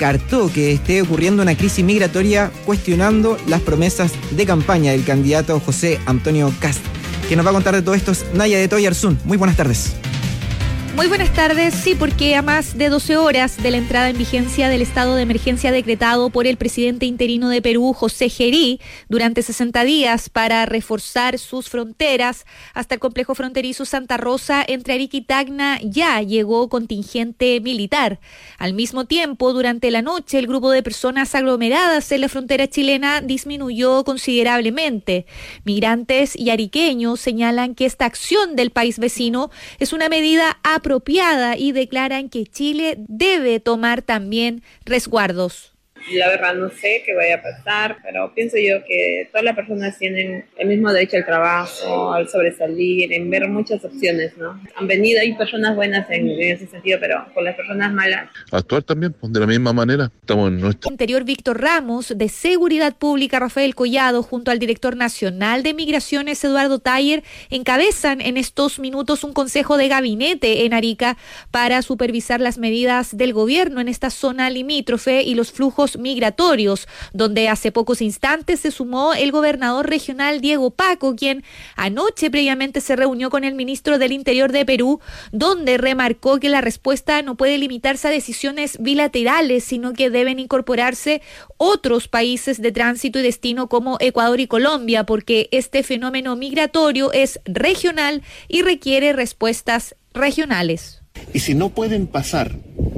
descartó que esté ocurriendo una crisis migratoria, cuestionando las promesas de campaña del candidato José Antonio Kast. Quien nos va a contar de todo esto es Naya de Toyarzún. Muy buenas tardes. Muy buenas tardes. Sí, porque a más de 12 horas de la entrada en vigencia del estado de emergencia decretado por el presidente interino de Perú, José Gerí, durante 60 días para reforzar sus fronteras, hasta el complejo fronterizo Santa Rosa entre Arica y Tacna ya llegó contingente militar. Al mismo tiempo, durante la noche, el grupo de personas aglomeradas en la frontera chilena disminuyó considerablemente. Migrantes y ariqueños señalan que esta acción del país vecino es una medida apropiada y declaran que Chile debe tomar también resguardos. La verdad no sé qué vaya a pasar, pero pienso yo que todas las personas tienen el mismo derecho al trabajo, al sobresalir, en ver muchas opciones, ¿no? Han venido, hay personas buenas en ese sentido, pero con las personas malas. Actuar también, de la misma manera. Estamos en nuestro Interior Víctor Ramos, de Seguridad Pública Rafael Collado, junto al director nacional de Migraciones Eduardo Taller, encabezan en estos minutos un consejo de gabinete en Arica para supervisar las medidas del gobierno en esta zona limítrofe y los flujos migratorios, donde hace pocos instantes se sumó el gobernador regional Diego Paco, quien anoche previamente se reunió con el ministro del Interior de Perú, donde remarcó que la respuesta no puede limitarse a decisiones bilaterales, sino que deben incorporarse otros países de tránsito y destino como Ecuador y Colombia, porque este fenómeno migratorio es regional y requiere respuestas regionales. Y si no pueden pasar,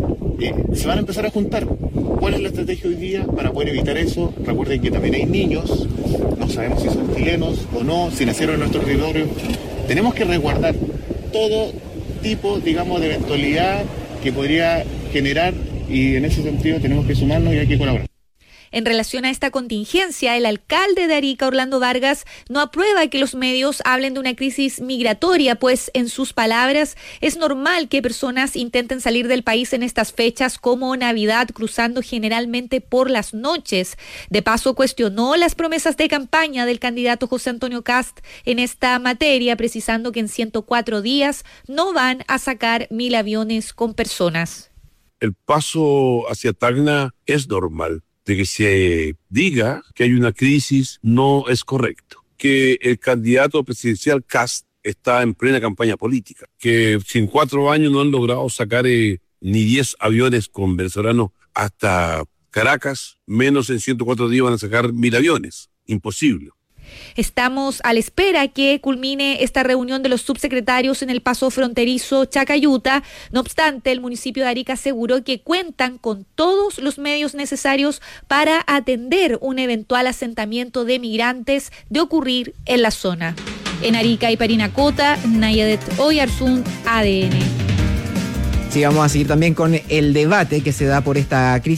se van a empezar a juntar. ¿Cuál es la estrategia hoy día para poder evitar eso? Recuerden que también hay niños, no sabemos si son chilenos o no, si nacieron en nuestro territorio. Tenemos que resguardar todo tipo, digamos, de eventualidad que podría generar, y en ese sentido tenemos que sumarnos y hay que colaborar. En relación a esta contingencia, el alcalde de Arica, Orlando Vargas, no aprueba que los medios hablen de una crisis migratoria, pues en sus palabras es normal que personas intenten salir del país en estas fechas como Navidad, cruzando generalmente por las noches. De paso, cuestionó las promesas de campaña del candidato José Antonio Kast en esta materia, precisando que en 104 días no van a sacar 1.000 aviones con personas. El paso hacia Tacna es normal. De que se diga que hay una crisis no es correcto. Que el candidato presidencial Kast está en plena campaña política. Que si en 4 años no han logrado sacar ni 10 aviones con venezolanos hasta Caracas, menos en 104 días van a sacar 1.000 aviones. Imposible. Estamos a la espera que culmine esta reunión de los subsecretarios en el paso fronterizo Chacayuta. No obstante, el municipio de Arica aseguró que cuentan con todos los medios necesarios para atender un eventual asentamiento de migrantes de ocurrir en la zona. En Arica y Parinacota, Naya de Toyarzún, ADN. Sí, vamos a seguir también con el debate que se da por esta crisis